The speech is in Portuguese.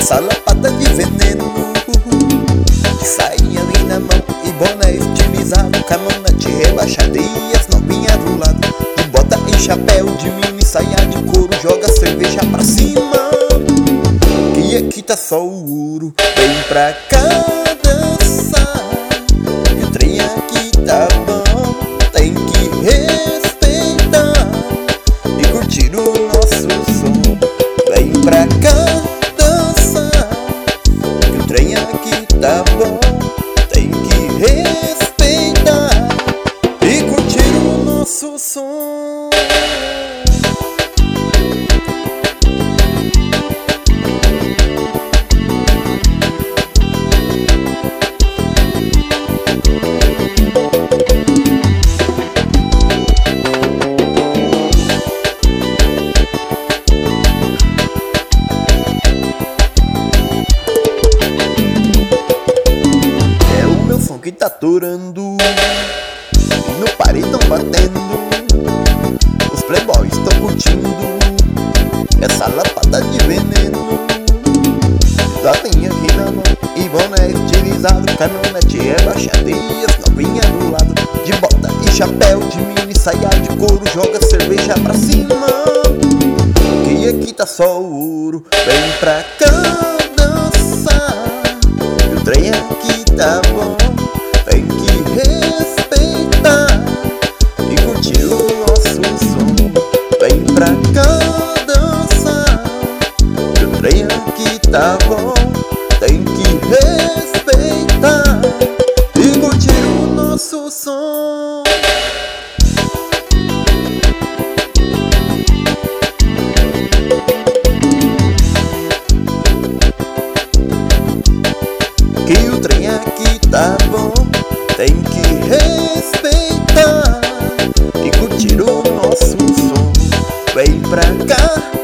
essa lapada de veneno, de sainha ali na mão e boné estilizado, com a manete rebaixada e as novinhas do lado, de bota e chapéu, de mini saia de couro, joga cerveja pra cima, que aqui tá só o ouro. Vem pra cá dançar, que o trem aqui tá bom, tem que respeitar e curtir o nosso som. Vem pra cá dançar, que o trem aqui tá bom, tem que respeitar e curtir o nosso som. Que tá aturando e no paredão batendo, os playboys tão curtindo essa lapada de veneno. Novinha aqui na mão e boné estilizado, caminhonete rebaixada e as novinhas do lado, de bota e chapéu, de mini saia de couro, joga cerveja pra cima, que aqui tá só o ouro. Vem pra cá dançar, que o trem aqui tá bom, tem que respeitar e curtir o nosso som. Vem pra cá dançar, que o trem aqui tá bom, tem que respeitar e curtir o nosso som. Que o trem aqui tá bom, tem que respeitar e curtir o nosso som. Vem pra cá